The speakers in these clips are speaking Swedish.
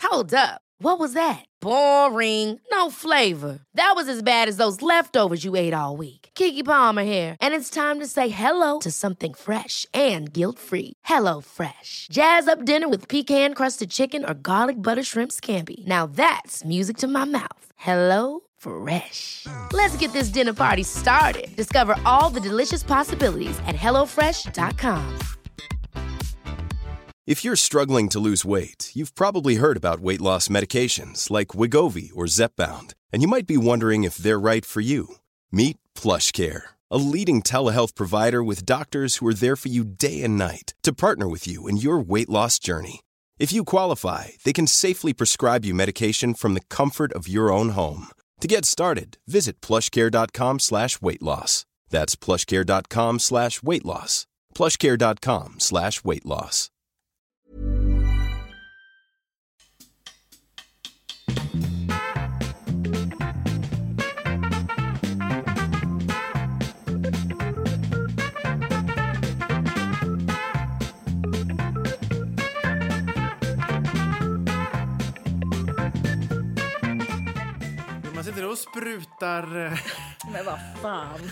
Hold up. What was that? Boring. No flavor. That was as bad as those leftovers you ate all week. Keke Palmer here, and it's time to say hello to something fresh and guilt-free. Hello Fresh. Jazz up dinner with pecan-crusted chicken or garlic butter shrimp scampi. Now that's music to my mouth. Hello Fresh. Let's get this dinner party started. Discover all the delicious possibilities at hellofresh.com. If you're struggling to lose weight, you've probably heard about weight loss medications like Wegovy or Zepbound, and you might be wondering if they're right for you. Meet PlushCare, a leading telehealth provider with doctors who are there for you day and night to partner with you in your weight loss journey. If you qualify, they can safely prescribe you medication from the comfort of your own home. To get started, visit plushcare.com/weightloss. That's plushcare.com/weightloss. plushcare.com/weightloss. Man sitter och sprutar. Men vad fan.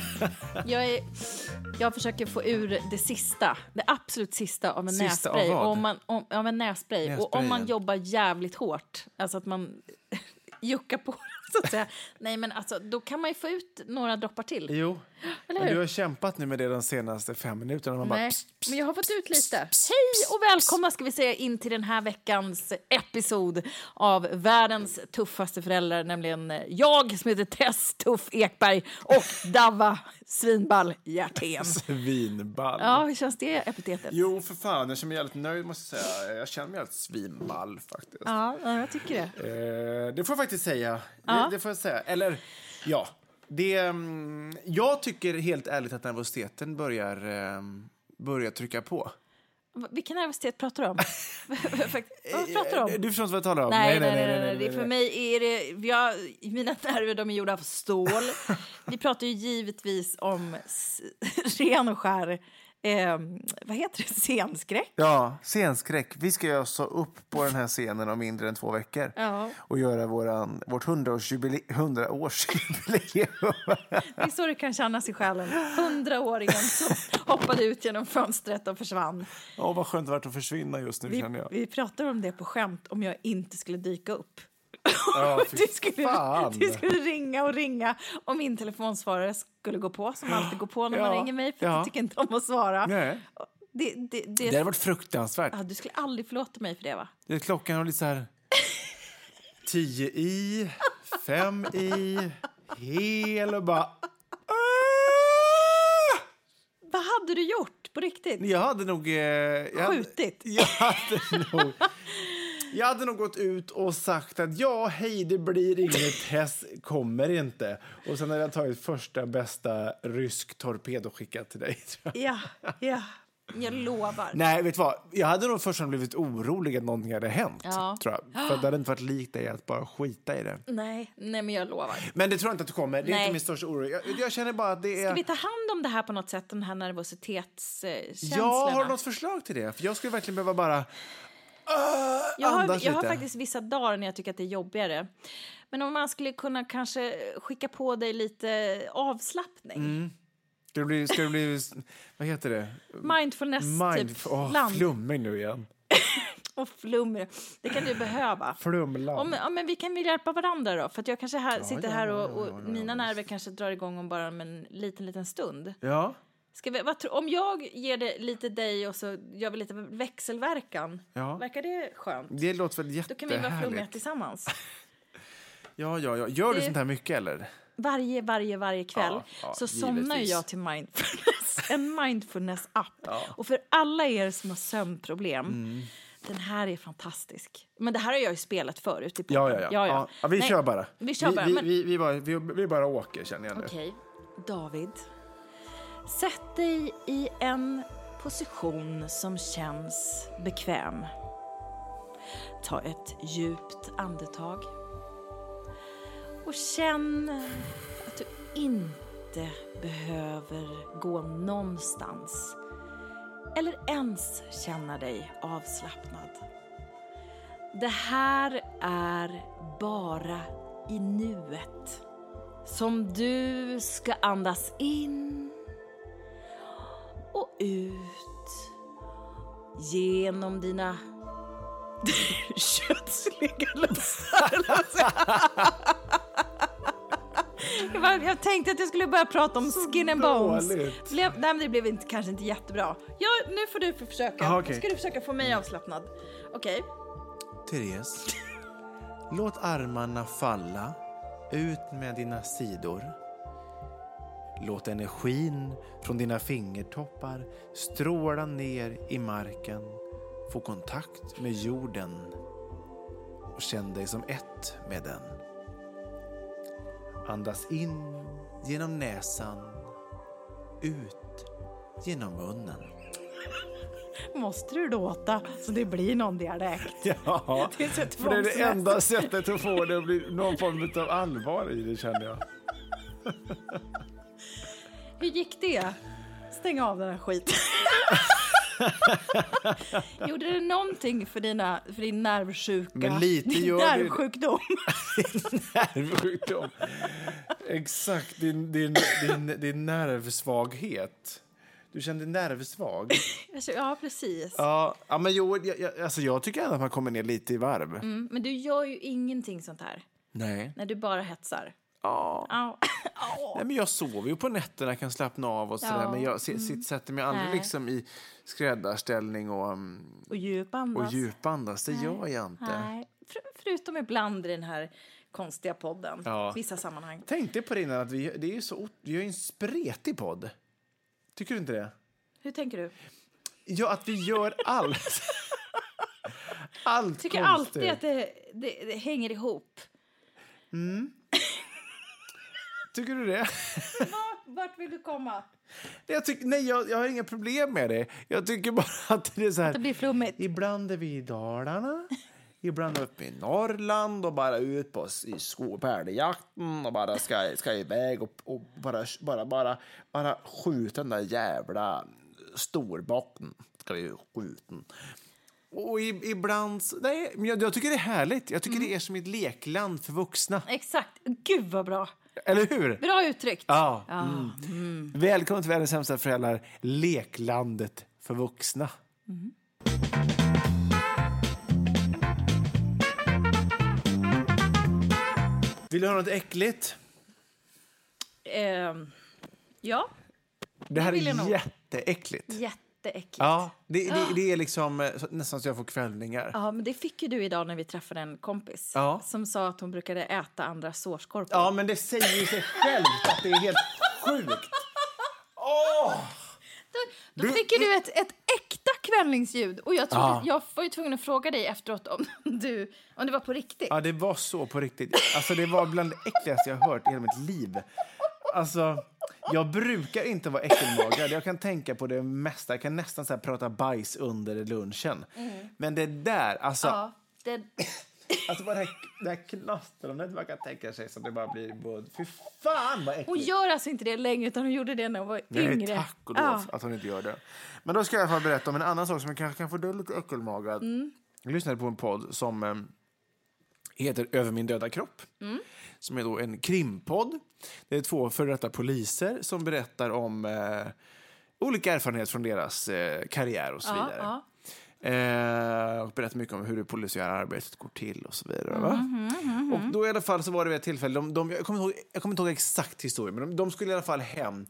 Jag försöker få ur det absolut sista av en nässpray. Av en nässpray. Och om man jobbar jävligt hårt, alltså att man juckar på så att säga. Nej, men alltså, då kan man ju få ut några droppar till. Jo, men du har kämpat nu med det de senaste 5 minuterna. Man Nej, bara, men jag har fått ut lite. Hej och välkomna ska vi säga in till den här veckans episod av världens tuffaste föräldrar, nämligen jag som heter Tess Tuff Ekberg och Dava Svinball Hjärtén. Svinball. Ja, hur känns det epitetet? Jo, för fan, jag känner mig jävligt nöjd, måste jag säga. Jag känner mig helt svinball faktiskt. Ja, jag tycker det. Det får jag faktiskt säga. Ja. Det får jag säga. Eller, ja. Jag tycker helt ärligt att nervositeten börjar trycka på. Vilken nervositet pratar du om? Vad pratar du om? Du förstår inte vad jag talar om? Nej. För mig är det... mina nerver, de är gjorda av stål. Vi pratar ju givetvis om ren och skär... vad heter det? Scenskräck? Ja, scenskräck. Vi ska ju så upp på den här scenen om mindre än 2 veckor. Ja. Och göra vårt 100-årsjubileum. Det är så det kan kännas i själen. 100-åringen som hoppade ut genom fönstret och försvann. Ja, vad skönt det varit att försvinna just nu, känner jag. Vi pratar om det på skämt om jag inte skulle dyka upp. Ja, du skulle ringa och ringa om min telefonsvarare skulle gå på, som alltid går på när man ringer mig, för jag tycker inte om att svara. Nej. Det hade varit fruktansvärt. Ja, du skulle aldrig förlåta mig för det, va? Klockan var lite så här 10 i, 5 i, hel och bara... Vad hade du gjort på riktigt? Jag hade nog... skjutit? Jag hade nog gått ut och sagt att hej, det blir inget, Tess kommer inte. Och sen hade jag tagit första bästa rysk torped och skickat till dig. Ja, jag lovar. Nej, vet du vad? Jag hade nog först blivit orolig att någonting hade hänt, tror jag. För det hade inte varit likt dig att bara skita i det. Nej, men jag lovar. Men det tror jag inte att du kommer. Det är inte min största oro. Jag känner bara att det är... Ska vi ta hand om det här på något sätt, den här nervositetskänslan? Jag har något förslag till det. För jag skulle verkligen behöva bara... Jag har faktiskt vissa dagar när jag tycker att det är jobbigare. Men om man skulle kunna kanske skicka på dig lite avslappning. Ska det bli vad heter det? Mindfulness, typ. Flummig nu igen. Och flummig. Det kan du behöva. Flumland. Men vi kan väl hjälpa varandra då. För att jag kanske sitter här och mina nerver kanske drar igång om bara en liten stund. Ja. Om jag ger det lite dig och så gör vi lite växelverkan. Ja. Verkar det skönt? Det låter väl jättehärligt. Då kan vi vara flummiga tillsammans. Ja. Gör du sånt här mycket, eller? Varje kväll så somnar jag till mindfulness. En mindfulness-app. Ja. Och för alla er som har sömnproblem, den här är fantastisk. Men det här har jag ju spelat förut. Ja. Vi kör bara. Vi kör bara. Vi bara åker, känner jag nu. Okej, David. Sätt dig i en position som känns bekväm. Ta ett djupt andetag. Och känn att du inte behöver gå någonstans. Eller ens känna dig avslappnad. Det här är bara i nuet som du ska andas in och ut genom dina kötsliga lustar. Jag tänkte att jag skulle börja prata om skin and bones. Nej, men det blev kanske inte jättebra. Ja, nu får du försöka. Okay. Ska du försöka få mig avslappnad? Okej. Therese, låt armarna falla ut med dina sidor. Låt energin från dina fingertoppar stråla ner i marken. Få kontakt med jorden och känn dig som ett med den. Andas in genom näsan, ut genom munnen. Måste du låta så det blir någon dialekt? Ja, det är det enda sättet att få det att bli någon form av allvar i det, känner jag. Hur gick det? Stäng av den här skiten. Gjorde det någonting för din nervsjuka? Men lite gör nervsjukdom. Nervsjukdom. Exakt, din nervsvaghet. Du kände nervsvag. Ja, precis. Ja, men jag tycker ändå att man kommer ner lite i varv. Men du gör ju ingenting sånt här. Nej. När du bara hetsar. Ja. Nej, men jag sover ju på nätterna, kan slappna av och sådär. Men jag sätter mig aldrig liksom i skräddarställning och djupandas. Det gör jag inte. Nej. Förutom ibland i den här konstiga podden. Ja. Vissa sammanhang. Tänkte på det innan att vi har en spretig podd. Tycker du inte det? Hur tänker du? Ja, att vi gör allt. Allt tycker konstigt. Alltid att det hänger ihop. Tycker du det? Vart vill du komma? Jag har inga problem med det. Jag tycker bara att det är så här. Att det blir flummigt. Ibland är vi i Dalarna. Ibland uppe i Norrland och bara ut på pärlejakten och bara ska iväg och bara skjuta den där jävla storbocken. Ska vi skjuta. Och ibland... Nej, men jag tycker det är härligt. Jag tycker det är som ett lekland för vuxna. Exakt. Gud vad bra. Eller hur? Bra uttryckt. Ja. Välkommen till Världens sämsta föräldrar. Leklandet för vuxna. Vill du ha något äckligt? Ja. Det här är jätteäckligt. Jätteäckligt. Ja, det är liksom nästan så jag får kvällningar. Ja, men det fick ju du idag när vi träffade en kompis. Ja. Som sa att hon brukade äta andra sårskorpor. Ja, men det säger ju sig självt att det är helt sjukt. Då fick ju du ett äkta kvällningsljud. Och jag var ju tvungen att fråga dig efteråt om det var på riktigt. Ja, det var så på riktigt. Alltså, det var bland det äckligaste jag har hört i hela mitt liv. Alltså, jag brukar inte vara äckelmagad. Jag kan tänka på det mesta. Jag kan nästan så här prata bajs under lunchen. Men det där, alltså... Ja, alltså bara det här knastrandet man kan tänka sig så det bara blir både... Fy fan vad äckligt. Hon gör alltså inte det längre utan hon gjorde det när hon var yngre. Nej, tack och lov att hon inte gör det. Men då ska jag i alla fall berätta om en annan sak som jag kanske kan få lite äckelmagad. Jag lyssnade på en podd som heter Över min döda kropp. Som är då en krimpodd. Det är 2 före detta poliser som berättar om olika erfarenheter från deras karriär och så vidare. Och berättar mycket om hur det polisiära arbetet går till och så vidare. Och då i alla fall så var det vid ett tillfälle, jag kommer inte ihåg exakt historia, men de skulle i alla fall hem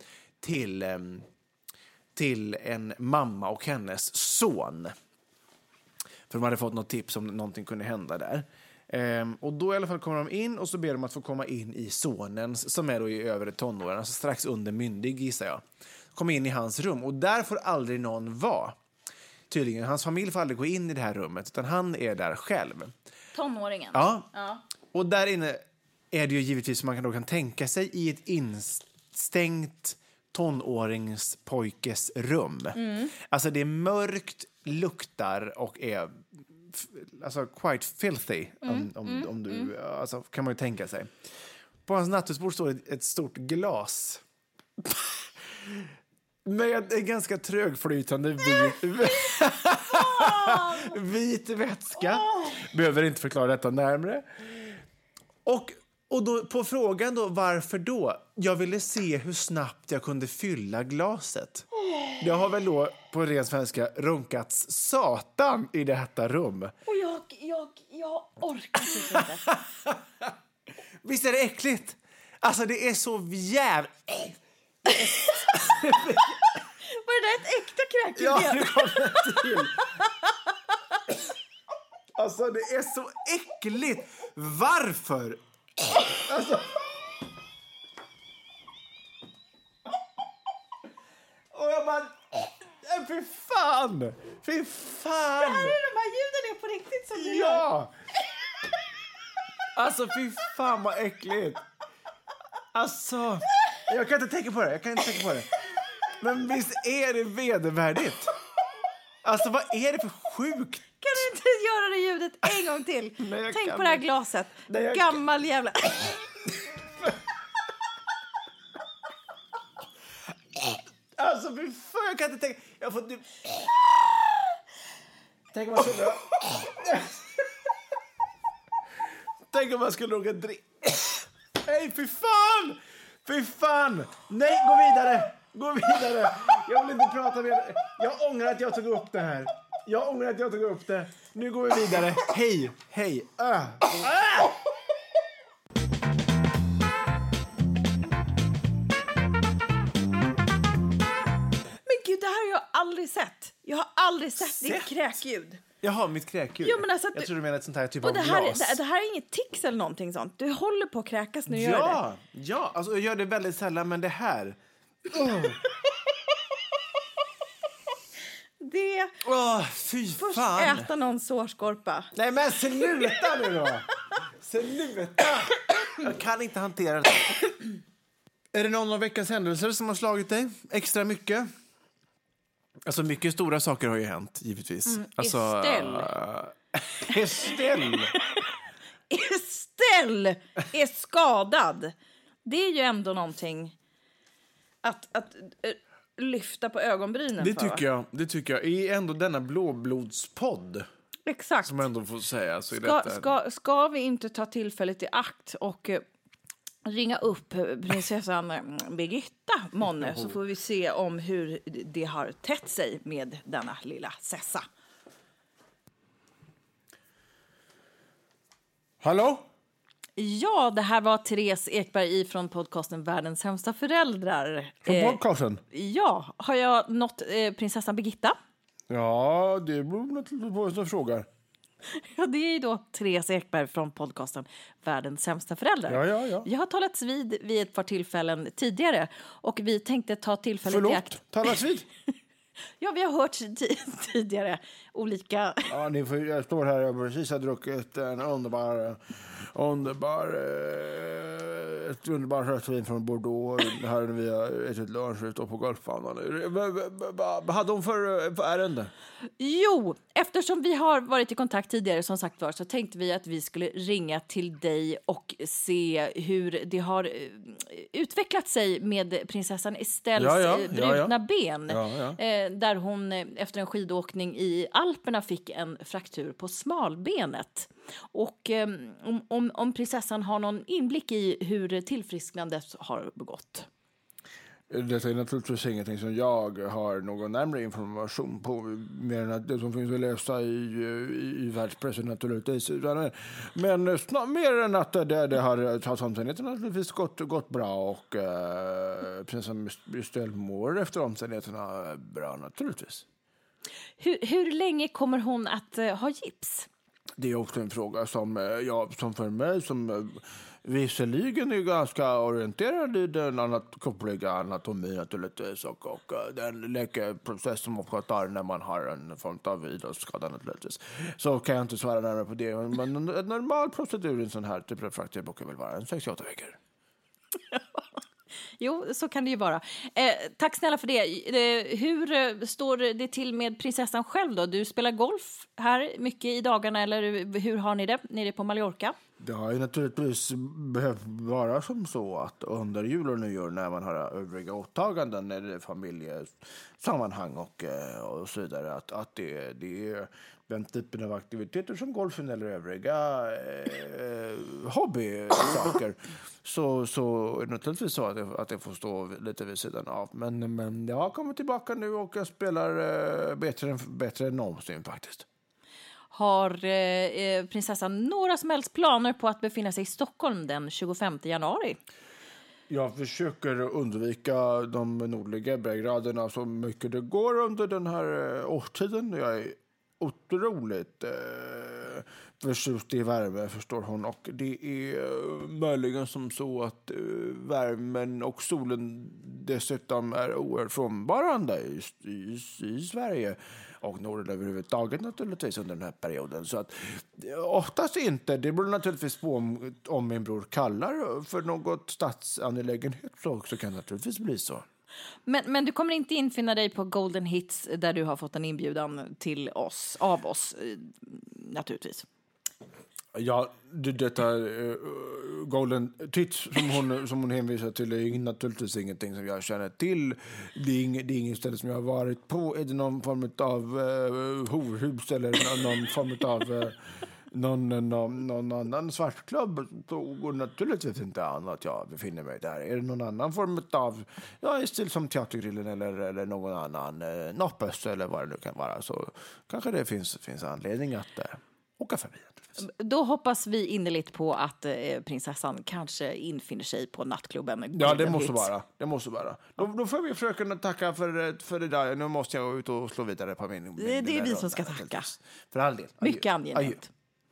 till en mamma och hennes son. För de hade fått något tips om någonting kunde hända där. Och då i alla fall kommer de in och så ber de att få komma in i sonens, som är då i övre tonåren, alltså strax under myndig gissar jag. Kommer in i hans rum och där får aldrig någon vara. Tydligen, hans familj får aldrig gå in i det här rummet utan han är där själv. Tonåringen? Ja. Och där inne är det ju givetvis som man då kan tänka sig i ett instängt tonåringspojkes rum. Alltså det är mörkt, luktar och är alltså quite filthy om du alltså kan man ju tänka sig. På hans nattduksbord står ett stort glas med en ganska trögflytande vin. Vit vätska. Behöver inte förklara detta närmare. Och då, på frågan då, varför då? Jag ville se hur snabbt jag kunde fylla glaset. Jag har väl då på ren svenska runkats satan i detta rum. Och jag orkar inte. Visst är det äckligt? Alltså det är så jävla... Var det där ett äkta kräkljud? Ja, det kommer till. Alltså det är så äckligt. Varför? Alltså... Och jag bara... Fy fan! Fy fan! Det här är de här ljuden är på riktigt som du gör. Ja! Alltså fy fan vad äckligt. Alltså... Jag kan inte tänka på det. Men visst är det vedervärdigt? Alltså vad är det för sjukt? Kan du inte göra det ljudet en gång till? Nej, tänk på det här glaset. Gammal jävla... Alltså fy fan, jag kan inte tänka... Jag får typ... Tänk om man skulle... Tänk om man skulle råka dricka... Nej, fy fan! Fy fan! Nej, gå vidare! Jag vill inte prata mer. Jag ångrar att jag tog upp det här. Nu går vi vidare. Hej. Men gud, det här har jag aldrig sett. Jag har aldrig sett ditt kräkljud. Jaha, mitt kräkljud. Jo, men alltså, jag tror du menar ett sånt här typ och av det här, glas. det här är inget tics eller någonting sånt. Du håller på att kräkas när du gör det. Ja, alltså jag gör det väldigt sällan, men det här... Det... fy Först fan. äta någon sårskorpa. Nej, men sluta nu då. Sluta. Jag kan inte hantera det. Är det någon av veckans händelser som har slagit dig extra mycket? Alltså mycket stora saker har ju hänt, givetvis. Alltså, Estelle är skadad. Det är ju ändå någonting att lyfta på ögonbrynen. Det tycker jag. I ändå denna blåblodspodd. Exakt. Som ändå får säga. Så ska vi inte ta tillfället i akt och ringa upp prinsessan Birgitta Monne, så får vi se om hur det har tätt sig med denna lilla sessa. Hallå? Ja, det här var Therese Ekberg från podcasten Världens sämsta föräldrar. Från podcasten? Ja, har jag nått prinsessan Birgitta? Ja, det beror naturligtvis på vad som frågar. Ja, det är ju då Therese Ekberg från podcasten Världens sämsta föräldrar. Ja. Jag har talats vid ett par tillfällen tidigare och vi tänkte ta tillfället i akt. Talats vid? Ja, vi har hört tidigare olika... Ja, jag står här och precis har druckit en ett underbart rödvin från Bordeaux. Det här vi har ätit lunch ute på golfbanan. Vad hade hon för ärende? Jo, eftersom vi har varit i kontakt tidigare som sagt var, så tänkte vi att vi skulle ringa till dig och se hur det har utvecklat sig med prinsessan Estelles brutna ben. Där hon efter en skidåkning i Alperna fick en fraktur på smalbenet. Och om prinsessan har någon inblick i hur tillfrisknandet har gått. Detta är naturligtvis ingenting som jag har någon närmare information på, mer än att det som finns att läsa i världspressen naturligtvis. Men mer än att det har tagit omständigheterna naturligtvis gått bra, och prinsessan Estelle mår efter omständigheterna bra naturligtvis. Hur länge kommer hon att ha gips? Det är också en fråga som för mig som visserligen är ganska orienterad i den koppliga anatomin naturligtvis, och den läkeprocess som också tar när man har en form av idrottsskada naturligtvis. Så kan jag inte svara närmare på det. Men en normal procedur i en sån här typ av fraktur brukar väl vara 68 veckor. Jo, så kan det ju vara. Tack snälla för det. Hur står det till med prinsessan själv då? Du spelar golf här mycket i dagarna, eller hur har ni det nere på Mallorca? Det har ju naturligtvis behövt vara som så att under jul och nyår när man har övriga åtaganden eller familjesammanhang och så vidare, att det är den typen av aktiviteter som golfen eller övriga hobbysaker så är det naturligtvis så att det får stå lite vid sidan av. Men jag har kommit tillbaka nu och jag spelar bättre än någonsin faktiskt. Har prinsessan några som helst planer på att befinna sig i Stockholm den 25 januari? Jag försöker undvika de nordliga breddgraderna så mycket det går under den här årstiden. Jag är otroligt förtjust i värme, förstår hon. Och det är möjligen som så att värmen och solen dessutom är oerhört frånvarande i Sverige. Och Norden överhuvudtaget naturligtvis under den här perioden. Så att oftast inte. Det beror naturligtvis på om min bror kallar för något statsangelägenhet så kan det naturligtvis bli så. Men du kommer inte infinna dig på Golden Hits där du har fått en inbjudan av oss naturligtvis. Ja, detta Golden Tits som hon hänvisar till är naturligtvis ingenting som jag känner till. Det är ingen ställe som jag har varit på. Är det någon form av horhus eller någon form av någon annan svartklubb, så går naturligtvis inte an att jag befinner mig där. Är det någon annan form av stil som Teatergrillen eller någon annan Noppes eller vad det nu kan vara, så kanske det finns anledning att åka förbi. Då hoppas vi innerligt på att prinsessan kanske infinner sig på nattklubben. Ja, det måste vara. Då får vi försöka tacka för det där. Nu måste jag ut och slå vidare på min det är vi som ska tacka. För all del. Mycket angenämt.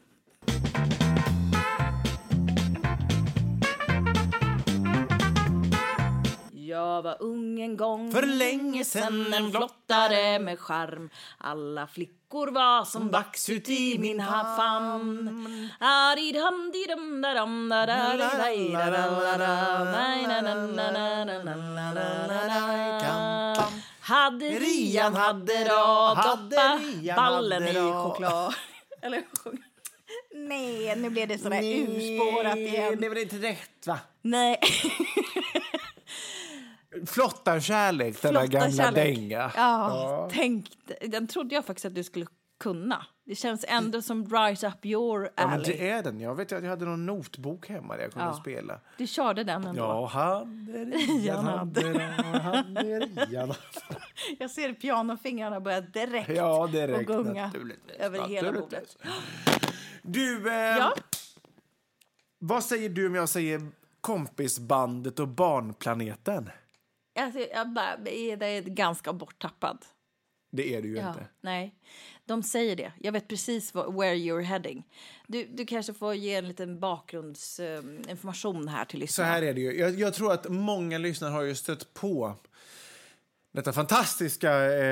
Jag var ung en gång, för länge sedan, en flottare med charm. Alla flickor var som vax ut i min famn. Hade Rian hade doppa ballen i choklad. Eller nej, nu blev det sådär urspårat igen. Det var inte rätt, va? Nej. Flottarkärlek, den där gamla dänga. Ja, den trodde jag faktiskt att du skulle kunna. Det känns ändå som Rise Up Your Alley. Ja, men det är den. Jag vet att jag hade någon notbok hemma där jag kunde spela. Du körde den ändå. Ja, hade Rian. Jag ser pianofingrarna börja direkt och gunga över hela bordet. Du, vad säger du om jag säger kompisbandet och barnplaneten? Alltså, det är ganska borttappad. Det är du ju inte. Nej, de säger det. Jag vet precis where you're heading. Du kanske får ge en liten bakgrundsinformation här till lyssnarna. Så här är det ju. Jag tror att många lyssnare har ju stött på detta fantastiska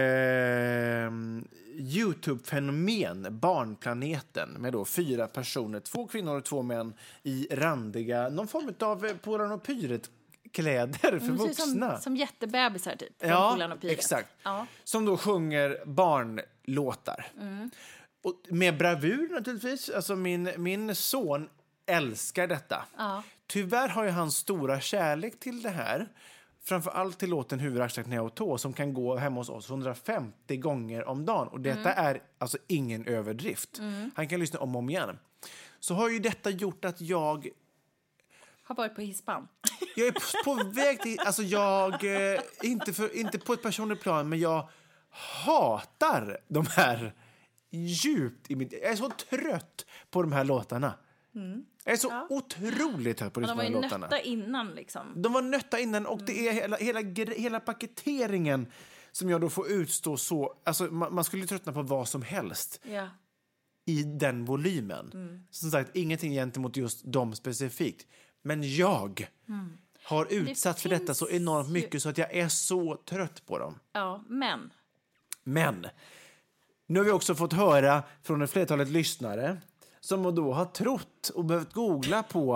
YouTube-fenomen, Barnplaneten, med då 4 personer, 2 kvinnor och 2 män i randiga, någon form av Polarn och Pyret-kläder för vuxna. Som jättebebisar typ. Ja, exakt. Ja. Som då sjunger barnlåtar. Och med bravur naturligtvis. Alltså min son älskar detta. Ja. Tyvärr har ju hans stora kärlek till det här. Framförallt till låten Huvud, axlar, knä och tå som kan gå hemma hos oss 150 gånger om dagen. Och detta är alltså ingen överdrift. Han kan lyssna om och om igen. Så har ju detta gjort att jag har varit på hispan. Jag är på väg till, alltså jag inte på ett personligt plan, men jag hatar de här djupt i mitt. Jag är så trött på de här låtarna. Jag är så otroligt trött på de här låtarna. De var ju nötta innan liksom. De var nötta innan och det är hela paketeringen som jag då får utstå så, alltså man skulle tröttna på vad som helst. Ja. I den volymen. Som sagt, ingenting gentemot just dem specifikt. Men jag har utsatt för detta så enormt mycket så att jag är så trött på dem. Ja, Men nu har vi också fått höra från ett flertalet lyssnare som då har trott och behövt googla på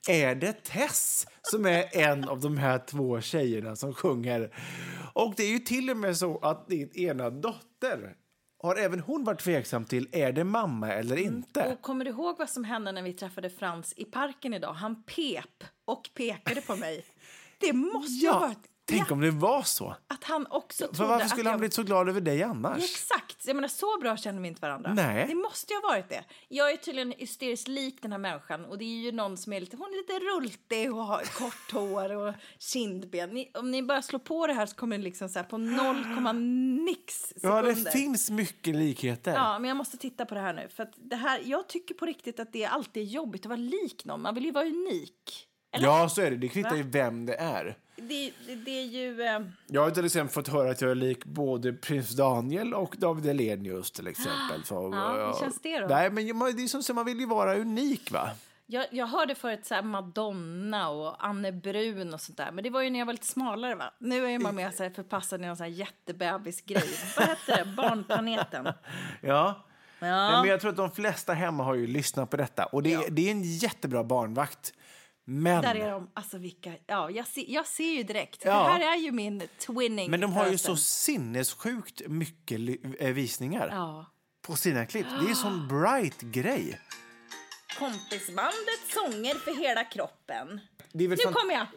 är det Tess som är en av de här 2 tjejerna som sjunger. Och det är ju till och med så att din ena dotter har även hon varit tveksam till, är det mamma eller inte? Och kommer du ihåg vad som hände när vi träffade Frans i parken idag? Han pep och pekade på mig. Det måste ju ha varit... Tänk om det var så. Att han också trodde. För varför skulle han blivit så glad över dig annars? Ja, exakt. Jag menar, så bra känner vi inte varandra. Nej. Det måste ju ha varit det. Jag är tydligen hysteriskt lik den här människan. Och det är ju någon som är lite... Hon är lite rultig och har kort hår och kindben. Om ni bara slår på det här så kommer det liksom så här på 0,nix sekunder. Ja, det finns mycket likheter. Ja, men jag måste titta på det här nu. För att det här, jag tycker på riktigt att det alltid är jobbigt att vara lik någon. Man vill ju vara unik. Eller? Ja, så är det. Det kvittar ju vem det är. Det är ju... Jag har till exempel fått höra att jag är lik både prins Daniel och David Hellenius till exempel. Så, hur känns det då? Nej, men det är som så man vill ju vara unik, va? Jag hörde förut så här Madonna och Anne Brun och sånt där. Men det var ju när jag var lite smalare, va? Nu är man med så här förpassad i någon så här jättebebisgrej. Vad heter det? Barnplaneten. Ja. Men jag tror att de flesta hemma har ju lyssnat på detta. Och det är en jättebra barnvakt. Men... Där är de, alltså vilka... Ja, jag ser ju direkt. Ja. Det här är ju min twinning. Men de har ju så sinnessjukt mycket visningar på sina klipp. Det är en sån bright grej. Kompisbandet sånger för hela kroppen. Nu kommer jag!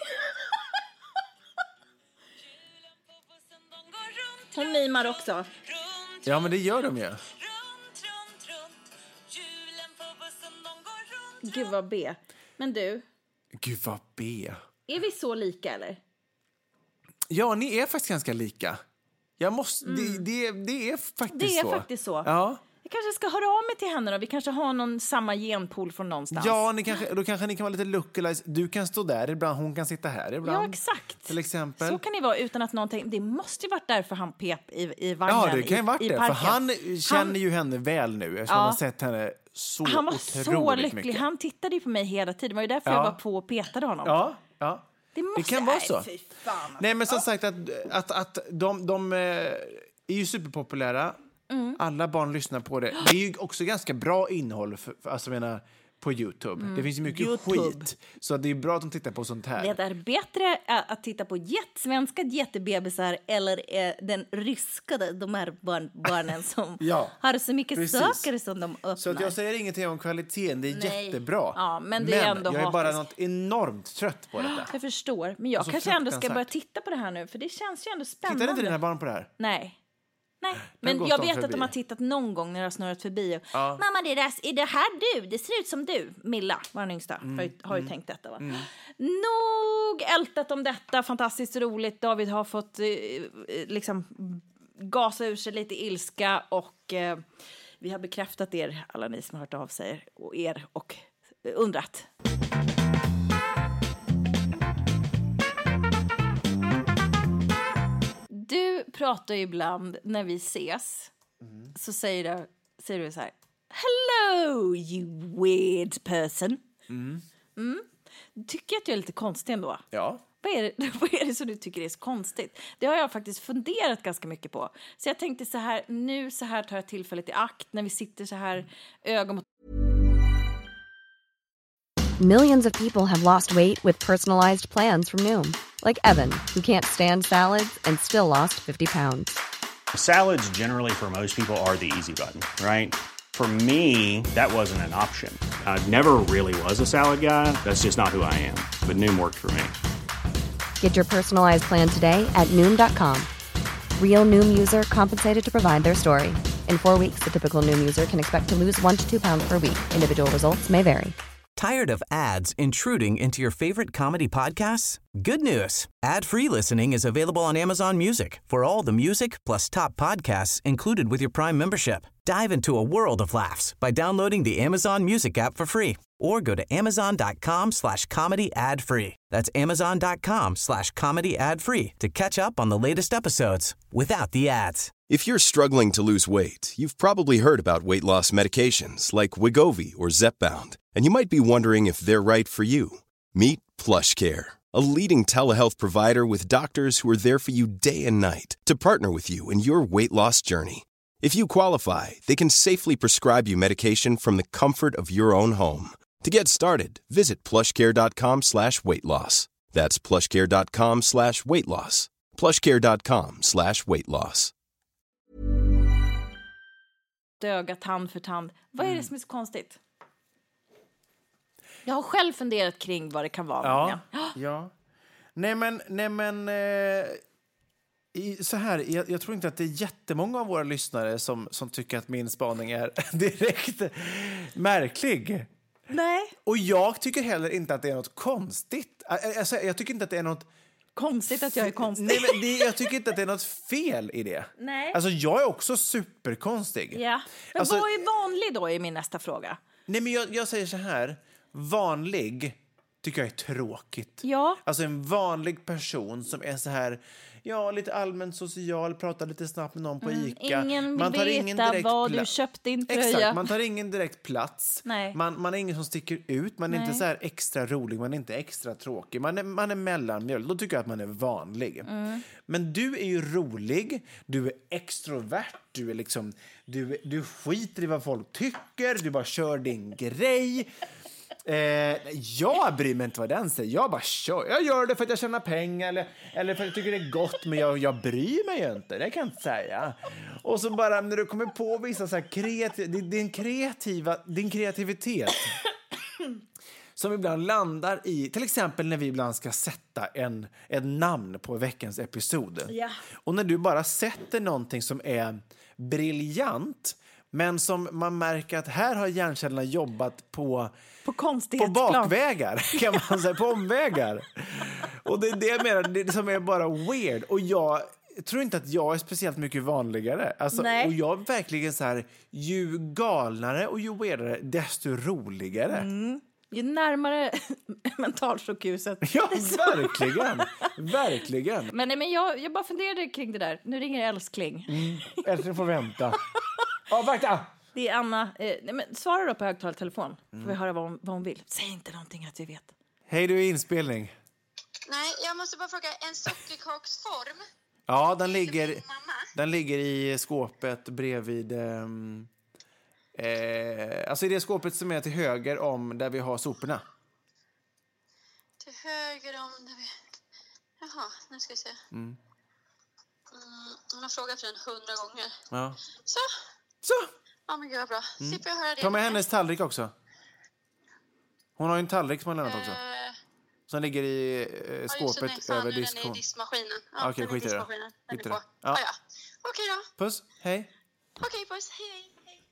Hon mimar också. Ja, men det gör de ju. Gud vad B. Men du... Gud vad B. Är vi så lika, eller? Ja, ni är faktiskt ganska lika. Jag måste... Det är faktiskt så. Det är faktiskt så. Ja. Jag kanske ska höra av mig till henne då. Vi kanske har någon samma genpool från någonstans. Ja, då kanske ni kan vara lite lookalikes. Du kan stå där ibland, hon kan sitta här ibland. Ja, exakt. Till exempel. Så kan det vara utan att någonting... Det måste ju varit därför han pep i vagnen. Ja, det kan ju varit det. För han känner ju henne väl nu. Eftersom han har sett henne så otroligt mycket. Han var så lycklig. Mycket. Han tittade ju på mig hela tiden. Det var ju därför jag var på och petade honom. Ja. Det kan vara så. Fan. Nej, men som sagt att de är ju superpopulära. Alla barn lyssnar på det. Det är ju också ganska bra innehåll alltså menar på YouTube. Det finns ju mycket skit. Så det är bra att de tittar på sånt här. Det är bättre att titta på svenska jättebebisar eller den ryskade, de här barnen som har så mycket saker som de öppnar. Så att jag säger ingenting om kvaliteten. Det är jättebra. Ja, men det är ändå jag är bara något enormt trött på detta. Jag förstår. Men jag kanske ändå ska börja titta på det här nu. För det känns ju ändå spännande. Tittar inte dina barn på det här? Nej, men jag vet att de har tittat någon gång när de har snurrat förbi. Mamma, är det här du? Det ser ut som du. Milla, var den yngsta, har ju tänkt detta, va? Nog ältat om detta, fantastiskt roligt. David har fått liksom gasa ur sig lite ilska. Och vi har bekräftat er, alla ni som har hört av sig. Och undrat. Du pratar ju ibland när vi ses. Så säger du så här: hello you weird person. Tycker att jag är lite konstig ändå. Ja. Vad är det som du tycker är så konstigt? Det har jag faktiskt funderat ganska mycket på. Så jag tänkte så här tar jag tillfället i akt när vi sitter så här ögon mot... Millions of people have lost weight with personalized plans from Noom. Like Evan, who can't stand salads and still lost 50 pounds. Salads generally for most people are the easy button, right? For me, that wasn't an option. I never really was a salad guy. That's just not who I am. But Noom worked for me. Get your personalized plan today at Noom.com. Real Noom user compensated to provide their story. In 4 weeks, the typical Noom user can expect to lose 1 to 2 pounds per week. Individual results may vary. Tired of ads intruding into your favorite comedy podcasts? Good news. Ad-free listening is available on Amazon Music for all the music plus top podcasts included with your Prime membership. Dive into a world of laughs by downloading the Amazon Music app for free or go to amazon.com/comedy ad-free. That's amazon.com/comedy ad-free to catch up on the latest episodes without the ads. If you're struggling to lose weight, you've probably heard about weight loss medications like Wegovy or Zepbound, and you might be wondering if they're right for you. Meet PlushCare, a leading telehealth provider with doctors who are there for you day and night to partner with you in your weight loss journey. If you qualify, they can safely prescribe you medication from the comfort of your own home. To get started, visit plushcare.com/weightloss. That's plushcare.com/weightloss. plushcare.com/weightloss. Öga tand för tand. Vad är det som är så konstigt? Jag har själv funderat kring vad det kan vara. Ja. Nej men så här, jag tror inte att det är jättemånga av våra lyssnare som tycker att min spaning är direkt märklig. Nej. Och jag tycker heller inte att det är något konstigt. Alltså, jag tycker inte att det är något konstigt att jag är konstig. Nej, men jag tycker inte att det är något fel i det. Nej. Alltså, jag är också superkonstig. Ja. Men alltså, vad är vanlig då är min nästa fråga. Nej, men jag säger så här. Vanlig tycker jag är tråkigt. Ja. Alltså en vanlig person som är så här, lite allmänt social, pratar lite snabbt med någon på Ica. Ingen man tar vill ingen veta direkt vad du köpte din tröja. Exakt, man tar ingen direkt plats. Nej. Man är ingen som sticker ut, man är inte så här extra rolig, man är inte extra tråkig. Man är mellanmjöl, då tycker jag att man är vanlig. Men du är ju rolig, du är extrovert, du är liksom, du skiter i vad folk tycker, du bara kör din grej. Jag bryr mig inte vad den säger. Jag bara kör. Jag gör det för att jag tjänar pengar eller för att jag tycker det är gott, men jag bryr mig ju inte. Det kan jag inte säga. Och så bara när du kommer på vissa så här din kreativitet som ibland landar i, till exempel när vi ibland ska sätta ett namn på veckans episod. Ja. Och när du bara sätter någonting som är briljant, men som man märker att här har hjärncellerna jobbat på bakvägar, kan man säga, på omvägar. Och det är det jag menar, det som är bara weird. Och jag tror inte att jag är speciellt mycket vanligare. Alltså, och jag är verkligen så här, ju galnare och ju weirdare, desto roligare. Ju närmare mentalsjukhuset. Ja, verkligen. Verkligen. Men jag bara funderade kring det där. Nu ringer älskling. Älskling får vänta. Vakta! Det är Anna. Men svara då på högtalartelefon. Får vi höra vad hon vill. Säg inte någonting att vi vet. Hej, du är inspelning. Nej, jag måste bara fråga. En sockerkaksform? Ja, den ligger i skåpet bredvid... alltså i det skåpet som är till höger om där vi har soporna. Till höger om där vi... Jaha, nu ska vi se. Hon har frågat den 100 gånger. Ja. Så. Ja, men gud vad bra. Slipper jag höra det. Ta med hennes tallrik också. Hon har ju en tallrik som har lämnat också. Som ligger i skåpet över diskon. Den är i diskmaskinen. Ja, okej, skit i det. Den är på. Ja. Okej då. Puss, hej. Okej, puss, hej.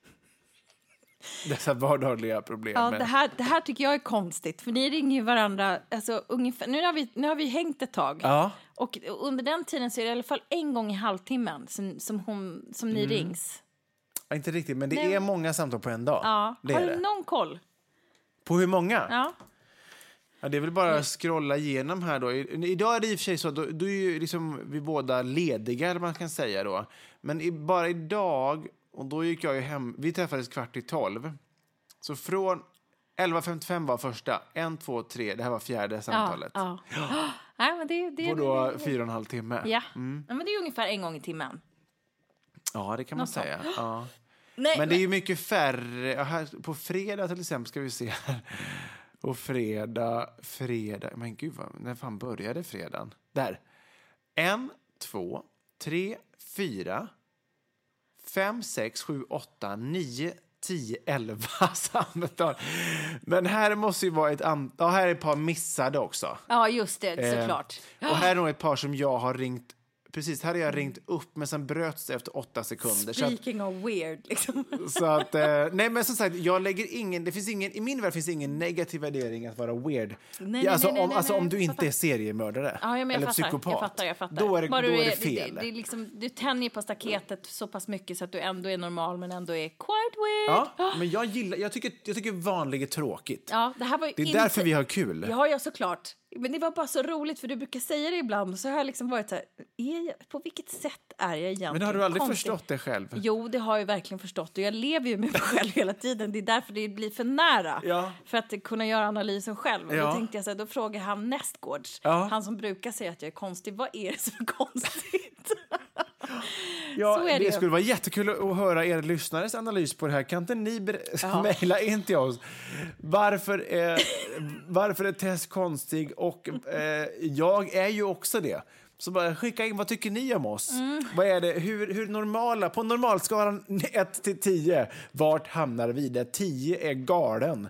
Dessa vardagliga problem. Ja, det här tycker jag är konstigt. För ni ringer ju varandra alltså, ungefär, nu har vi hängt ett tag. Ja. Och under den tiden så är det i alla fall en gång i halvtimmen som ni rings. Ja, inte riktigt, men det är många samtal på en dag. Ja. Det har är du det. någon koll? På hur många? Ja. Ja, det är väl bara att scrolla igenom här då. Idag är det i och för sig så, då är ju liksom vi båda lediga, eller man kan säga då. Men bara idag, och då gick jag ju hem, vi träffades 11:45. Så från 11:55 var första, 1, 2, 3, det här var fjärde samtalet. Ja. Nej, men det och då 4,5 timme. Ja. Ja, men det är ungefär en gång i timmen. Ja, det kan man säga. Ja. Nej, men det är ju mycket färre. Här, på fredag till exempel ska vi se här. Och fredag. Men gud, när fan började fredagen? Där. 1, 2, 3, 4, 5, 6, 7, 8, 9, 10, 11 samtal. Men här måste ju vara här är ett par missade också. Ja, just det, såklart. Och här är nog ett par som jag har ringt. Precis, här har jag ringt upp, men sen bröts det efter 8 sekunder. Speaking of weird, liksom. Så att, nej men som sagt, jag lägger i min värld finns ingen negativ värdering att vara weird. Om du inte är seriemördare eller psykopat. Jag fattar. Då är det fel. Det är liksom, du tänjer på staketet så pass mycket så att du ändå är normal men ändå är quite weird. Ja, men jag tycker vanlig är tråkigt. Ja, det är därför vi har kul. Ja, såklart. Men det var bara så roligt för du brukar säga det ibland. Så har jag liksom varit så här, på vilket sätt är jag egentligen? Men har du aldrig förstått det själv? Jo, det har jag verkligen förstått. Och jag lever ju med mig själv hela tiden. Det är därför det blir för nära. Ja. För att kunna göra analysen själv. Och ja. Då tänkte jag så här, då frågar han nästgårds. Ja. Han som brukar säga att jag är konstig. Vad är det som är konstigt? Ja, Så är det skulle vara jättekul att höra er lyssnares analys på det här. Kan inte ni mejla in till oss? Varför är Tess konstig? Och jag är ju också det. Så bara skicka in, vad tycker ni om oss? Vad är det, hur normala, på normalskalan 1-10, vart hamnar vi? Där 10 är galen.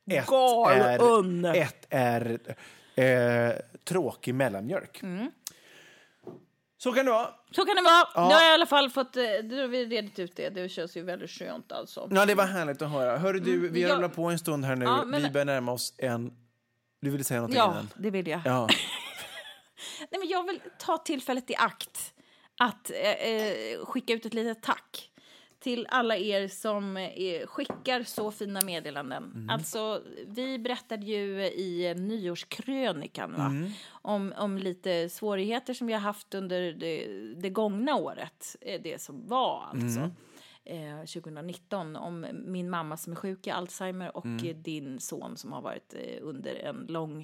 1 är tråkig mellanmjölk. Så kan det vara. Så kan det vara. Ja. Nu har jag i alla fall fått, då har vi redigt ut det. Det känns ju väldigt skönt alltså. Ja, det var härligt att höra. Hörru du, vi har hållit på en stund här nu. Ja, vi börjar närma oss Du ville säga något innan? Ja, det vill jag. Ja. Nej, men jag vill ta tillfället i akt att skicka ut ett litet tack till alla er som skickar så fina meddelanden. Alltså, vi berättade ju i nyårskrönikan om lite svårigheter som vi har haft under det gångna året. Det som var alltså 2019. Om min mamma som är sjuk i Alzheimer och din son som har varit under en lång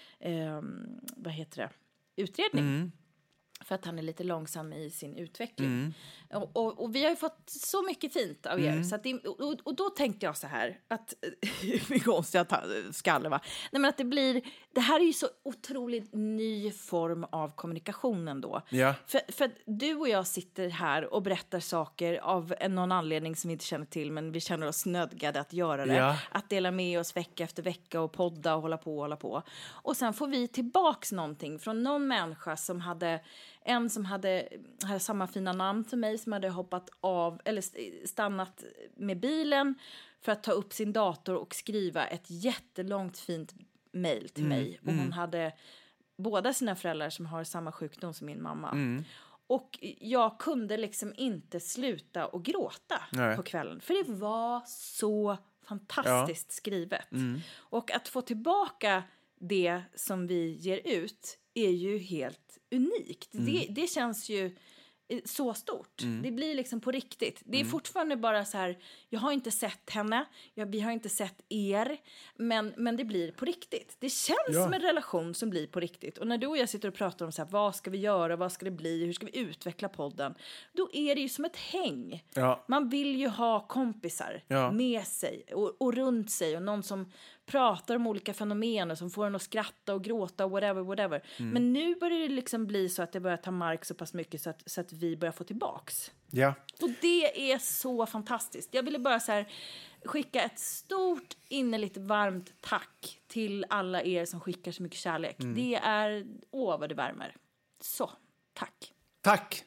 utredning. För att han är lite långsam i sin utveckling. Och vi har ju fått så mycket fint av er. Så att och då tänkte jag så här. Att, hur konstigt att skalle va? Nej, men att det här är ju så otroligt ny form av kommunikationen då. Ja. För att du och jag sitter här och berättar saker av någon anledning som vi inte känner till. Men vi känner oss nödgade att göra det. Ja. Att dela med oss vecka efter vecka och podda och hålla på. Och sen får vi tillbaks någonting från någon människa som hade samma fina namn som mig, som hade hoppat av eller stannat med bilen för att ta upp sin dator och skriva ett jättelångt fint mejl till mig. Och hon hade båda sina föräldrar som har samma sjukdom som min mamma. Och jag kunde liksom inte sluta att gråta på kvällen. För det var så fantastiskt skrivet. Och att få tillbaka det som vi ger ut är ju helt unikt. Det känns ju så stort. Det blir liksom på riktigt. Det är fortfarande bara så här, jag har inte sett henne, vi har inte sett er, men det blir på riktigt. Det känns som en relation som blir på riktigt. Och när du och jag sitter och pratar om så här, vad ska vi göra, vad ska det bli, hur ska vi utveckla podden, då är det ju som ett häng. Ja. Man vill ju ha kompisar med sig och runt sig, och någon som pratar om olika fenomen och som får en att skratta och gråta och whatever. Men nu börjar det liksom bli så att det börjar ta mark så pass mycket så att vi börjar få tillbaks. Ja. Och det är så fantastiskt. Jag ville bara så här skicka ett stort, innerligt varmt tack till alla er som skickar så mycket kärlek. Det är, vad det värmer. Så, tack. Tack!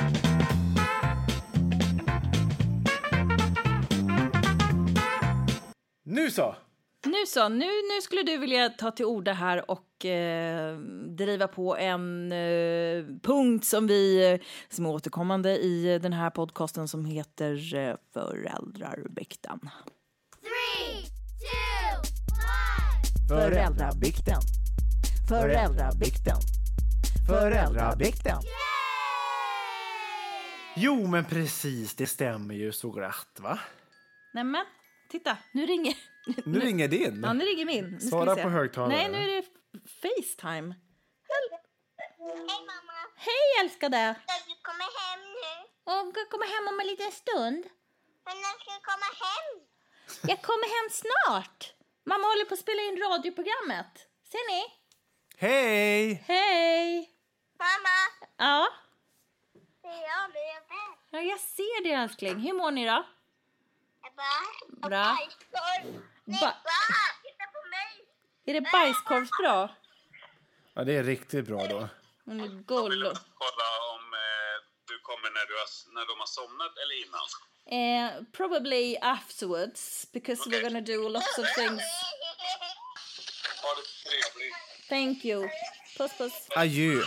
Nu skulle du vilja ta till orda här och driva på en punkt som är återkommande i den här podcasten som heter Föräldrabikten. 3, 2, 1. Föräldrabikten. Jo, men precis, det stämmer ju så glatt, va? Nämen, titta, nu ringer... Nu ringer din. Ja, nu ringer min. Nu Svara på högtalare. Nej, nu är det FaceTime. Hej mamma. Hej älskade. Ska du komma hem nu? Och jag kommer hem om en liten stund. Men när ska du komma hem? Jag kommer hem snart. Mamma håller på att spela in radioprogrammet. Ser ni? Hej! Hej! Mamma. Ja? Det är jag lever. Ja, jag ser det älskling. Hur mår ni då? Bra. Titta på mig. Är det bajskorvsbra? Ja, det är riktigt bra då. Hon är gull. Kolla om du kommer när de har somnat eller innan. Probably afterwards, because we're gonna do lots of things. Ha det trevligt. Thank you. Puss. Adjö.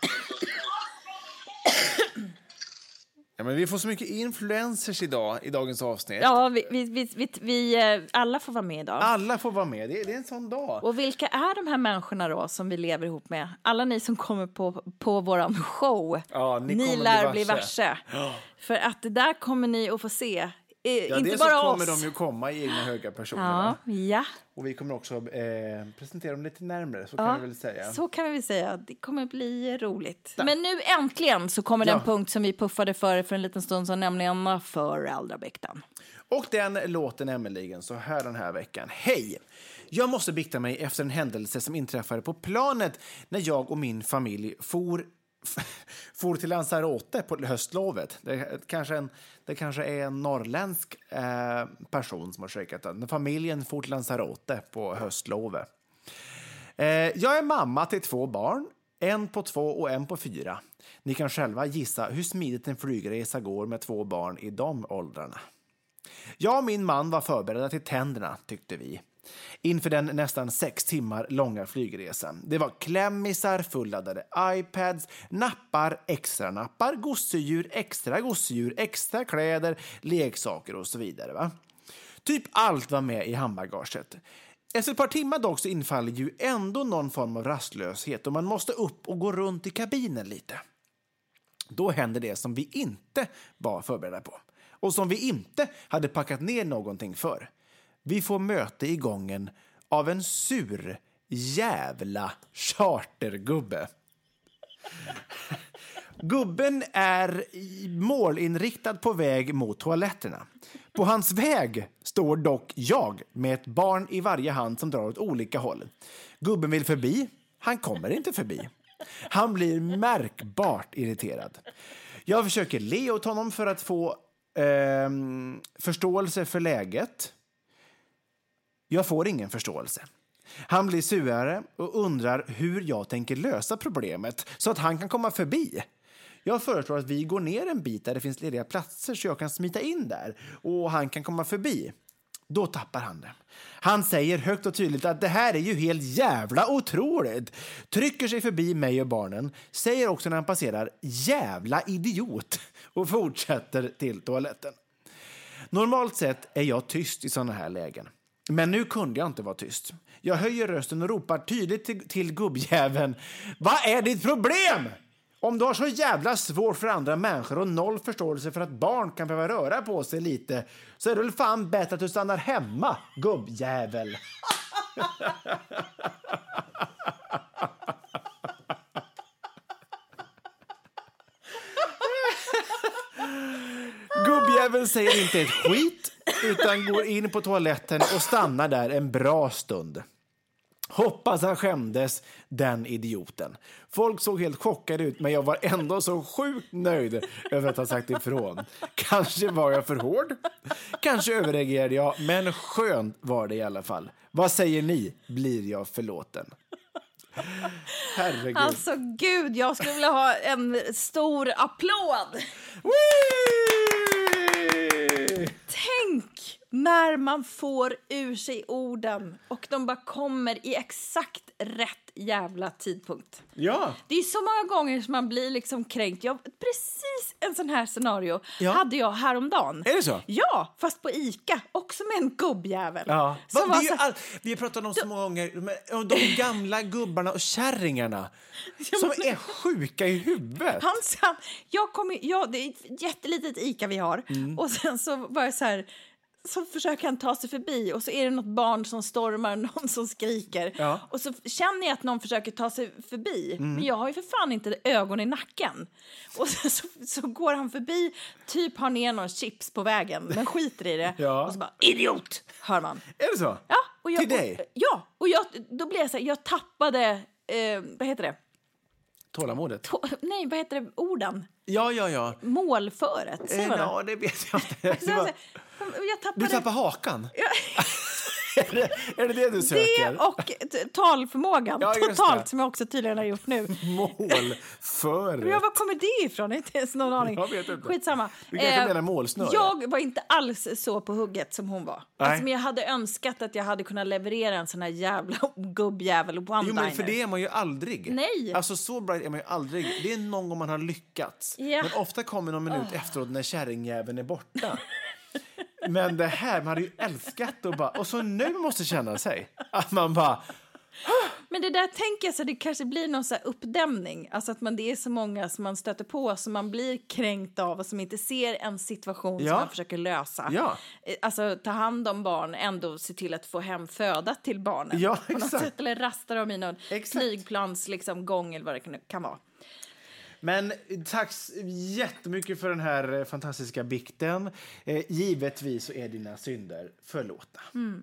Ja, men vi får så mycket influencers idag i dagens avsnitt. Ja, vi alla får vara med idag. Alla får vara med. Det är en sån dag. Och vilka är de här människorna då som vi lever ihop med? Alla ni som kommer på våran show. Ja, ni lär bli varse. Ja. För att det där kommer ni att få se inte bara så oss. kommer de ju komma i egna höga personer. Ja. Och vi kommer också presentera dem lite närmare, så kan vi väl säga. Så kan vi säga. Det kommer bli roligt. Men nu äntligen så kommer den punkt som vi puffade för en liten stund sedan, nämligen föräldrabikten. Och den låter nämligen så här den här veckan. Hej! Jag måste bikta mig efter en händelse som inträffade på planet när jag och min familj for till Lanzarote på höstlovet. Det kanske är en norrländsk person som har skickat den. Familjen for till Lanzarote på höstlovet. Jag är mamma till 2 barn. En på 2 och en på 4. Ni kan själva gissa hur smidigt en flygresa går med 2 barn i de åldrarna. Jag och min man var förberedda till tänderna, tyckte vi. Inför den nästan 6 timmar långa flygresan. Det var klämmisar, fulladdade iPads, nappar, extra nappar, gosedjur, extra kläder, leksaker och så vidare. Va? Typ allt var med i handbagaget. Efter ett par timmar dock så infaller ju ändå någon form av rastlöshet och man måste upp och gå runt i kabinen lite. Då händer det som vi inte var förberedda på. Och som vi inte hade packat ner någonting för. Vi får möte i gången av en sur jävla chartergubbe. Gubben är målinriktad på väg mot toaletterna. På hans väg står dock jag med ett barn i varje hand som drar åt olika håll. Gubben vill förbi, han kommer inte förbi. Han blir märkbart irriterad. Jag försöker le åt honom för att få förståelse för läget. Jag får ingen förståelse. Han blir surare och undrar hur jag tänker lösa problemet så att han kan komma förbi. Jag föreslår att vi går ner en bit där det finns lediga platser så jag kan smita in där och han kan komma förbi. Då tappar han det. Han säger högt och tydligt att det här är ju helt jävla otroligt. Trycker sig förbi mig och barnen. Säger också när han passerar jävla idiot och fortsätter till toaletten. Normalt sett är jag tyst i sådana här lägen. Men nu kunde jag inte vara tyst. Jag höjer rösten och ropar tydligt till gubbjäveln. Vad är ditt problem? Om du har så jävla svårt för andra människor och noll förståelse för att barn kan behöva röra på sig lite så är det väl fan bättre att du stannar hemma, gubbjävel. Gubbjäveln säger inte ett skit utan går in på toaletten och stannar där en bra stund. Hoppas han skämdes, den idioten. Folk såg helt chockade ut, men jag var ändå så sjukt nöjd över att ha sagt ifrån. Kanske var jag för hård, kanske överreagerade jag, men skönt var det i alla fall. Vad säger ni? Blir jag förlåten? Herregud. Alltså gud, jag skulle vilja ha en stor applåd. Tänk när man får ur sig orden och de bara kommer i exakt rätt jävla tidpunkt. Ja. Det är så många gånger som man blir liksom kränkt. Precis en sån här scenario hade jag häromdagen. Är det så? Ja, fast på Ica. Också med en gubbjävel. Ja. Vi har pratat om så många gånger. De gamla gubbarna och kärringarna som är sjuka i huvudet. Det är ett jättelitet Ica vi har. Och sen så var jag så här... Så försöker han ta sig förbi och så är det något barn som stormar, någon som skriker. Ja. Och så känner jag att någon försöker ta sig förbi. Men jag har ju för fan inte ögon i nacken. Och så går han förbi, typ har ner någon chips på vägen, men skiter i det. Ja. Och så bara, idiot, hör man. Är det så? Ja. Och till dig? Då blev jag så här, jag tappade, vad heter det? Tålamodet? Nej, vad heter det? Orden? Ja. Målföret, säger man det? Ja, det vet jag inte. Du tappar hakan? Ja. är det du söker? Det och talförmågan totalt, som jag också tydligen har gjort nu. Målföret. Ja, var kommer det ifrån? Inte ens någon aning. Jag vet inte. Skitsamma. Du kanske menar målsnöre. Jag var inte alls så på hugget som hon var. Alltså, men jag hade önskat att jag hade kunnat leverera en sån här jävla gubbjävel one-liner. Jo, men för det är man ju aldrig. Nej. Alltså så bra är man ju aldrig. Det är någon gång man har lyckats. Ja. Men ofta kommer någon minut efteråt när kärringjäveln är borta. Men det här, man hade ju älskat och så nu måste känna sig att man bara... Men det där tänker jag så det kanske blir någon så här uppdämning. Alltså att det är så många som man stöter på som man blir kränkt av och som inte ser en situation som man försöker lösa. Ja. Alltså ta hand om barn, ändå se till att få hem föda till barnen. Ja, på något sätt, eller rasta dem i någon flygplans gång eller vad det kan vara. Men tack jättemycket för den här fantastiska bikten. Givetvis så är dina synder förlåta.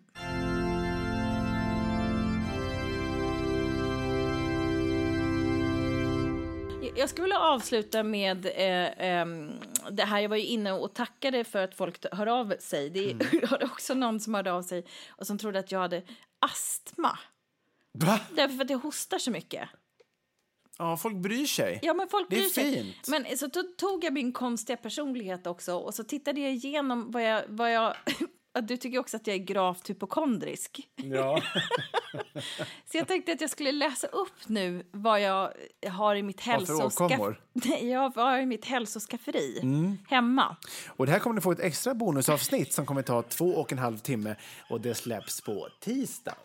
Jag skulle vilja avsluta med det här. Jag var ju inne och tackade för att folk hör av sig. Det var också någon som hörde av sig och som trodde att jag hade astma. Va? Därför att jag hostar så mycket. Ja, folk bryr sig. Ja, men folk bryr sig. Det är fint. Men så tog jag min konstiga personlighet också och så tittade jag igenom vad jag du tycker också att jag är gravt hypokondrisk. Ja. Så jag tänkte att jag skulle läsa upp nu vad jag har i mitt hälsoskafferi hemma. Och det här kommer ni få ett extra bonusavsnitt som kommer ta 2,5 timme och det släpps på tisdag.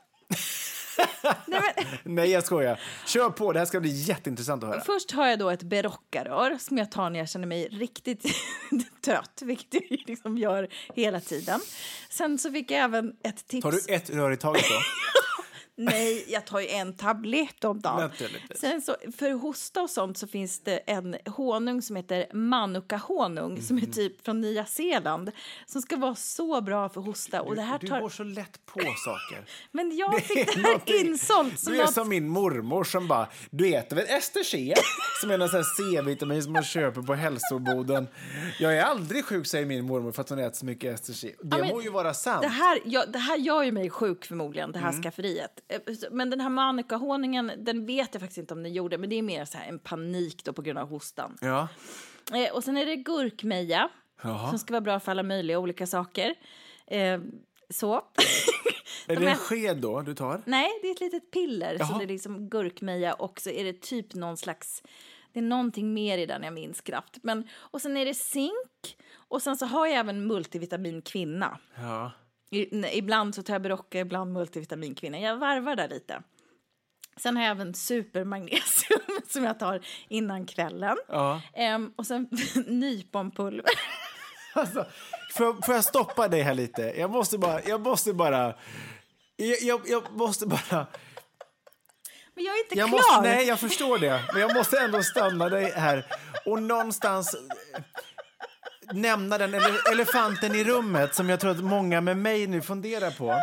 Nej, jag skojar. Kör på, det här ska bli jätteintressant att höra. Först har jag då ett berockarör som jag tar när jag känner mig riktigt trött, vilket jag liksom gör hela tiden. Sen så fick jag även ett tips. Tar du ett rör i taget då? Nej, jag tar ju en tablett om dagen. Sen så, för hosta och sånt så finns det en honung som heter Manuka-honung som är typ från Nya Zeeland som ska vara så bra för hosta. Och det här du går så lätt på saker. Men jag fick det här insålt. Du är som min mormor som bara, du äter väl Ester som är någon sån här C-vitamin som man köper på hälsoboden. Jag är aldrig sjuk, säger min mormor, för att hon äter så mycket Ester. Det må ju vara sant. Det här gör ju mig sjuk förmodligen, det här skafferiet. Men den här Manuka-honungen, den vet jag faktiskt inte om den gjorde, men det är mer så här en panik då på grund av hostan. Ja. Och sen är det gurkmeja som ska vara bra för alla möjliga olika saker. Så. Är det en sked då du tar? Nej, det är ett litet piller. Så det är liksom gurkmeja och så är det typ någon slags... Det är någonting mer i den, jag minns kraft. Och sen är det zink och sen så har jag även multivitamin kvinna. Ja. Ibland så tar jag berocka, ibland multivitamin kvinna. Jag varvar där lite. Sen har jag även supermagnesium som jag tar innan kvällen. Ja. Och sen nyponpulver. Alltså, får jag stoppa dig här lite? Jag måste bara... Men jag är inte klar. Nej, jag förstår det. Men jag måste ändå stanna dig här. Och någonstans nämna den elefanten i rummet som jag tror att många med mig nu funderar på.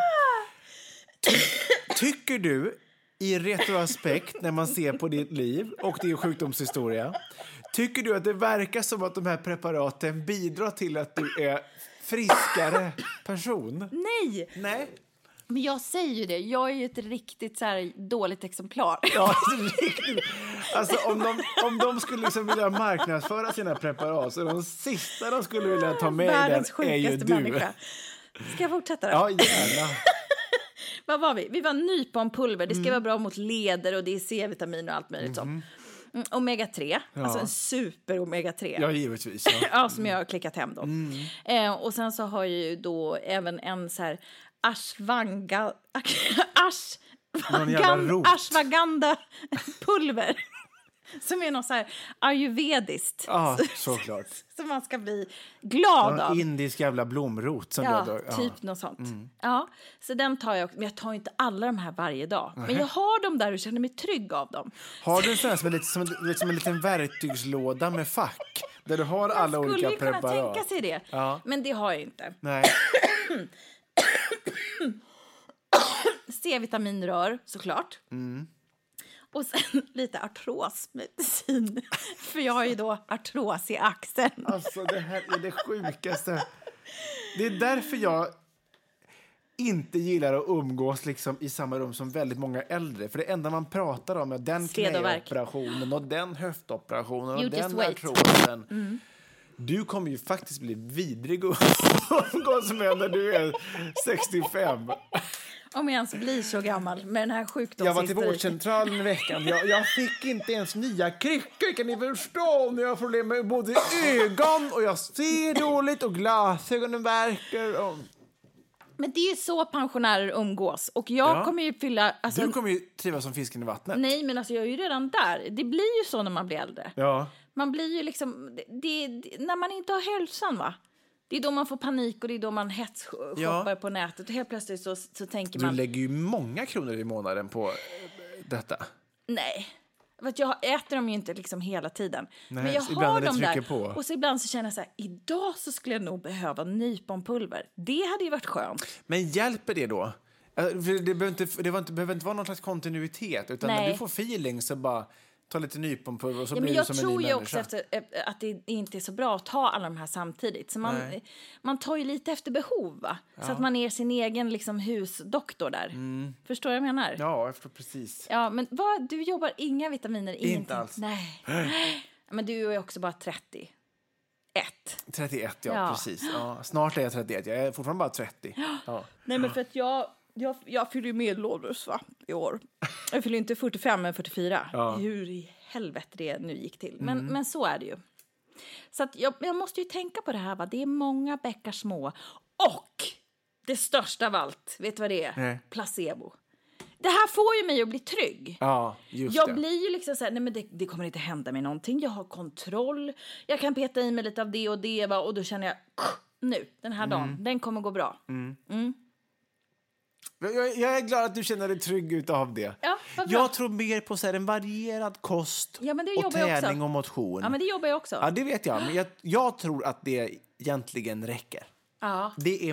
Tycker du i retroaspekt när man ser på ditt liv och din sjukdomshistoria, tycker du att det verkar som att de här preparaten bidrar till att du är friskare person? Nej. Men jag säger ju det. Jag är ju ett riktigt så här dåligt exemplar. Ja, riktigt. Alltså om de skulle liksom vilja marknadsföra sina preparat så de sista de skulle vilja ta med världens den är ju du. Människa. Ska jag fortsätta då? Ja, gärna. Vad var vi? Vi var nyponpulver. Det ska vara bra mot leder och det är C-vitamin och allt möjligt sånt. Omega-3, alltså en super omega-3. Ja, givetvis. Ja, som jag har klickat hem då. Och sen så har jag ju då även en så här ashwagandha pulver som är något så här ayurvediskt. Ja, såklart. Som man ska bli glad av. Indisk jävla blomrot som typ något sånt. Ja, så den tar jag, men jag tar inte alla de här varje dag. Men jag har dem där och känner mig trygg av dem. Har du en sån här som en liten verktygslåda med fack där du har alla olika preparat? Jag skulle kunna tänka sig det. Ja. Men det har jag inte. Nej. C-vitaminrör, såklart. Och sen lite artrosmedicin. För jag har ju då artros i axeln. Alltså det här är det sjukaste. Det är därför jag inte gillar att umgås liksom i samma rum som väldigt många äldre. För det enda man pratar om är den knäoperationen och den höftoperationen och den artrosen. Du kommer ju faktiskt bli vidrig och umgås med när du är 65. Om jag ens blir så gammal med den här sjukdomshistorien. Jag var till vårdcentralen i veckan. Jag fick inte ens nya kryckor. Kan ni förstå? Nu har jag problem med både ögon och jag ser dåligt och glasögonen verkar. Men det är ju så pensionärer umgås. Och jag kommer ju fylla... Alltså, du kommer ju trivas som fisken i vattnet. Nej, men alltså jag är ju redan där. Det blir ju så när man blir äldre. Ja. Man blir ju liksom... när man inte har hälsan, va? Det är då man får panik och det är då man hetsshoppar på nätet. Och helt plötsligt så tänker man... Du lägger ju många kronor i månaden på detta. Nej. För att jag äter dem ju inte liksom hela tiden. Nej, men jag har dem där. På. Och så ibland så känner jag så här, idag så skulle jag nog behöva nyponpulver. Det hade ju varit skönt. Men hjälper det då? Det behöver inte vara någon slags kontinuitet. Utan när du får feeling så bara ta lite nyponpulver och så blir du som en ny människa. Jag tror ju också att det inte är så bra att ta alla de här samtidigt. Så man tar ju lite efter behov, va? Så att man är sin egen liksom, husdoktor där. Förstår du vad jag menar? Ja, jag förstår precis. Ja, men du jobbar inga vitaminer? Inte alls. Nej. Men du är också bara 31. 31, ja. Precis. Ja, snart är jag 31. Jag är fortfarande bara 30. Ja. Nej, men för att jag fyller ju medelålders, va, i år. Jag fyller inte 45, men 44. Ja. Hur i helvete det nu gick till. Men så är det ju. Så att jag måste ju tänka på det här, va. Det är många bäckar små. Och det största av allt, vet du vad det är? Nej. Placebo. Det här får ju mig att bli trygg. Ja, just jag blir ju liksom så här, nej men det kommer inte hända mig någonting. Jag har kontroll. Jag kan peta i mig lite av det och det, va. Och då känner jag, nu, den här dagen, den kommer gå bra. Jag är glad att du känner dig trygg utav det. Ja, jag tror mer på så här, en varierad kost och träning och motion. Ja, men det jobbar jag också. Ja, det vet jag. Men jag tror att det egentligen räcker. Ja. Det är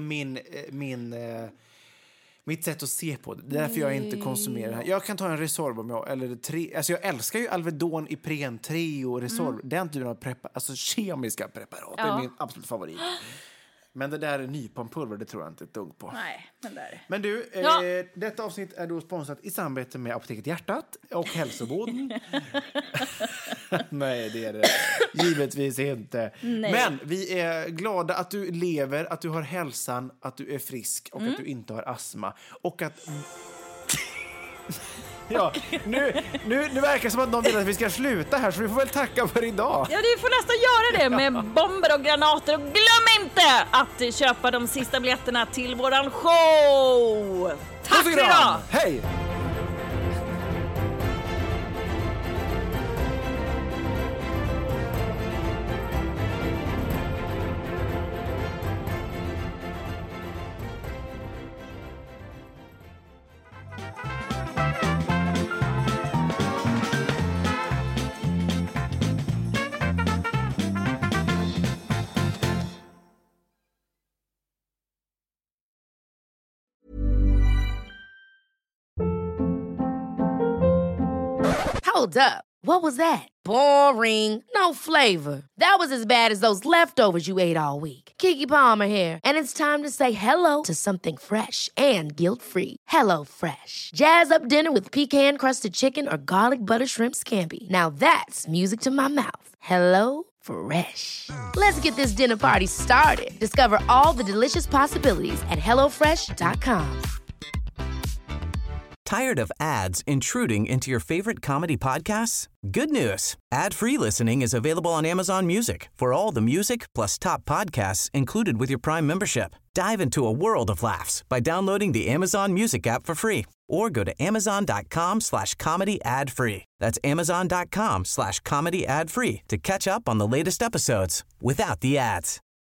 mitt sätt att se på det. Det är därför jag inte konsumerar det här. Jag kan ta en Resorb alltså jag älskar ju Alvedon, Ipren, Treo, Resorb. Den typen av alltså kemiska preparat. Det är min absolut favorit. Men det där är nyponpulver, det tror jag inte ett dugg på. Nej, men där. Men du, detta avsnitt är då sponsrat i samarbete med Apoteket Hjärtat och Hälsoboden. Nej, det är det givetvis inte. Nej. Men vi är glada att du lever, att du har hälsan, att du är frisk och att du inte har astma. Och att... Ja, nu verkar det som att någon vill att vi ska sluta här, så vi får väl tacka för idag. Ja, du får nästan göra det med bomber och granater. Och glöm inte att köpa de sista biljetterna till våran show. Tack för idag! Hej! Hold up. What was that? Boring. No flavor. That was as bad as those leftovers you ate all week. Keke Palmer here, and it's time to say hello to something fresh and guilt-free. Hello Fresh. Jazz up dinner with pecan-crusted chicken or garlic butter shrimp scampi. Now that's music to my mouth. Hello Fresh. Let's get this dinner party started. Discover all the delicious possibilities at hellofresh.com. Tired of ads intruding into your favorite comedy podcasts? Good news. Ad-free listening is available on Amazon Music for all the music plus top podcasts included with your Prime membership. Dive into a world of laughs by downloading the Amazon Music app for free or go to amazon.com/comedy ad-free. That's amazon.com/comedy ad-free to catch up on the latest episodes without the ads.